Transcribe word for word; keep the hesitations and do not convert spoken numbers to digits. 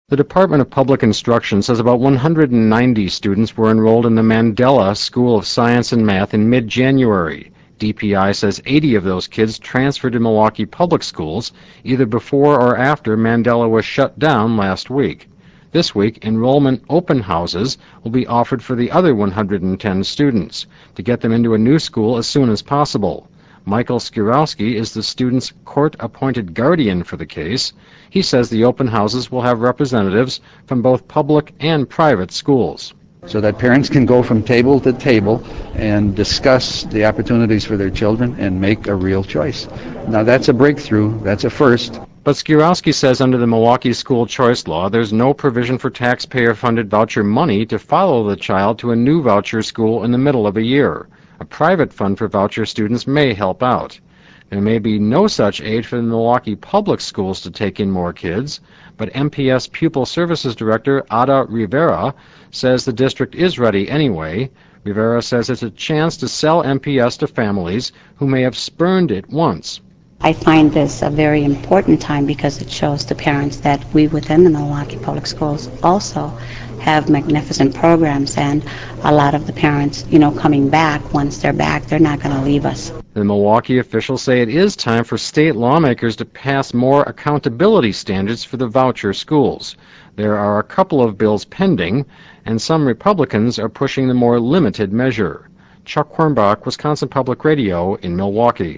The Department of Public Instruction says about one hundred ninety students were enrolled in the Mandela School of Science and Math in mid-January. D P I says eighty of those kids transferred to Milwaukee Public Schools either before or after Mandela was shut down last week. This week, enrollment open houses will be offered for the other one hundred ten students to get them into a new school as soon as possible. Michael Skierowski is the student's court-appointed guardian for the case. He says the open houses will have representatives from both public and private schools. So that parents can go from table to table and discuss the opportunities for their children and make a real choice. Now that's a breakthrough, that's a first. But Skierowski says under the Milwaukee School Choice Law, there's no provision for taxpayer-funded voucher money to follow the child to a new voucher school in the middle of a year. A private fund for voucher students may help out. There may be no such aid for the Milwaukee Public Schools to take in more kids, but M P S Pupil Services Director Ada Rivera says the district is ready anyway. Rivera says it's a chance to sell M P S to families who may have spurned it once. I find this a very important time because it shows to parents that we within the Milwaukee Public Schools also have magnificent programs, and a lot of the parents, you know, coming back, once they're back, they're not going to leave us. The Milwaukee officials say it is time for state lawmakers to pass more accountability standards for the voucher schools. There are a couple of bills pending, and some Republicans are pushing the more limited measure. Chuck Hornbach, Wisconsin Public Radio in Milwaukee.